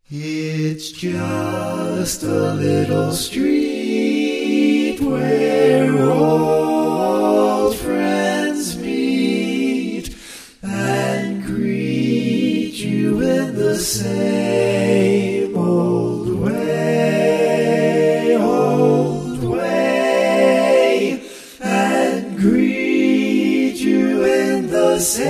It's just a little street where old friends meet and greet you in the same old way, and greet you in the same